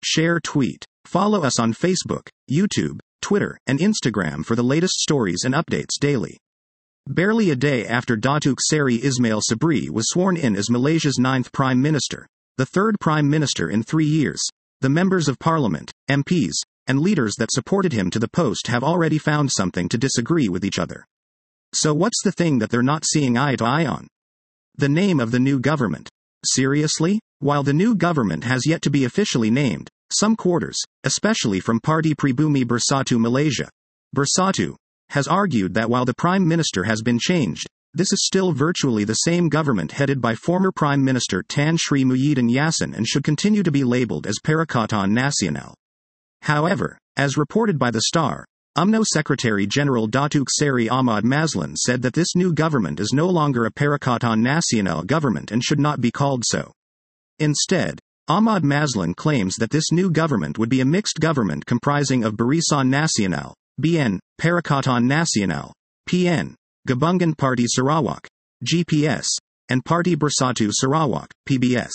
share, tweet. Follow us on Facebook, YouTube, Twitter, and Instagram for the latest stories and updates daily. Barely a day after Datuk Seri Ismail Sabri was sworn in as Malaysia's 9th Prime Minister, the third Prime Minister in 3 years, the members of Parliament, MPs, and leaders that supported him to the post have already found something to disagree with each other. So what's the thing that they're not seeing eye to eye on? The name of the new government. Seriously? While the new government has yet to be officially named, some quarters, especially from Parti Pribumi Bersatu Malaysia, Bersatu, has argued that while the Prime Minister has been changed, this is still virtually the same government headed by former Prime Minister Tan Sri Muhyiddin Yassin and should continue to be labelled as Perikatan Nasional. However, as reported by The Star, UMNO Secretary-General Datuk Seri Ahmad Mazlan said that this new government is no longer a Perikatan Nasional government and should not be called so. Instead, Ahmad Mazlan claims that this new government would be a mixed government comprising of Barisan Nasional, BN, Perikatan Nasional, PN, Gabungan Parti Sarawak, GPS, and Parti Bersatu Sarawak, PBS.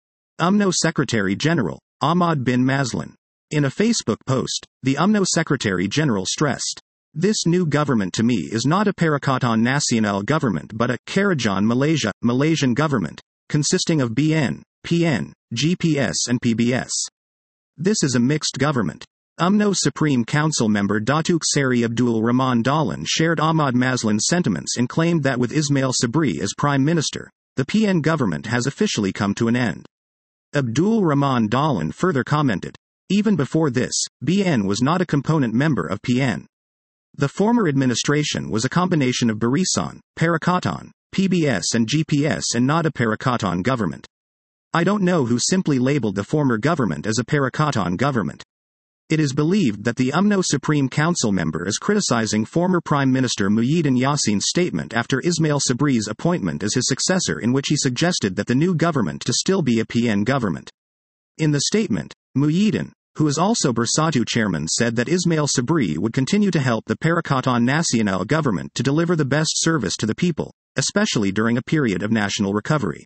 UMNO Secretary-General, Ahmad bin Mazlan. In a Facebook post, the UMNO Secretary-General stressed, "This new government to me is not a Perikatan Nasional government but a Kerajaan Malaysia, Malaysian government, consisting of BN, PN, GPS and PBS. This is a mixed government." UMNO Supreme Council member Datuk Seri Abdul Rahman Dahlan shared Ahmad Mazlan's sentiments and claimed that with Ismail Sabri as Prime Minister, the PN government has officially come to an end. Abdul Rahman Dahlan further commented, "Even before this, BN was not a component member of PN. The former administration was a combination of Barisan, Perikatan, PBS and GPS and not a Perikatan government. I don't know who simply labeled the former government as a Perikatan government." It is believed that the UMNO Supreme Council member is criticizing former Prime Minister Muhyiddin Yassin's statement after Ismail Sabri's appointment as his successor, in which he suggested that the new government to still be a PN government. In the statement, Muhyiddin, who is also Bersatu chairman, said that Ismail Sabri would continue to help the Perikatan Nasional government to deliver the best service to the people, especially during a period of national recovery.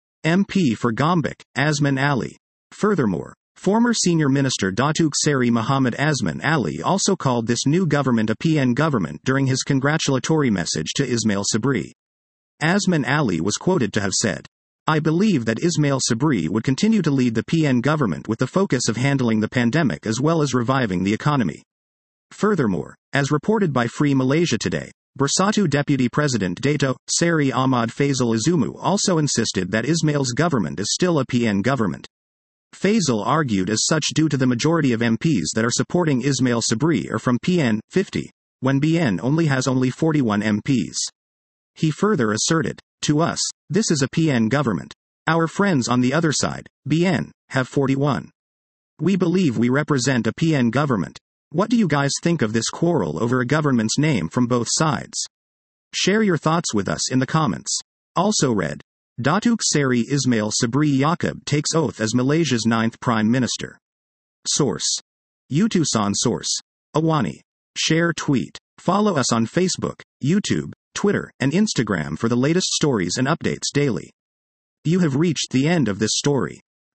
MP for Gombak, Azman Ali. Furthermore, former Senior Minister Datuk Seri Muhammad Azman Ali also called this new government a PN government during his congratulatory message to Ismail Sabri. Azman Ali was quoted to have said, "I believe that Ismail Sabri would continue to lead the PN government with the focus of handling the pandemic as well as reviving the economy." Furthermore, as reported by Free Malaysia Today, Bersatu Deputy President Dato' Seri Ahmad Faisal Azumu also insisted that Ismail's government is still a PN government. Faisal argued as such due to the majority of MPs that are supporting Ismail Sabri are from PN, 50, when BN only has 41 MPs. He further asserted, "To us, this is a PN government. Our friends on the other side, BN, have 41. We believe we represent a PN government. What do you guys think of this quarrel over a government's name from both sides? Share your thoughts with us in the comments." Also read, Datuk Seri Ismail Sabri Yaakob takes oath as Malaysia's 9th Prime Minister. Source: Utusan Source. Awani. Share, tweet. Follow us on Facebook, YouTube, Twitter, and Instagram for the latest stories and updates daily. You have reached the end of this story.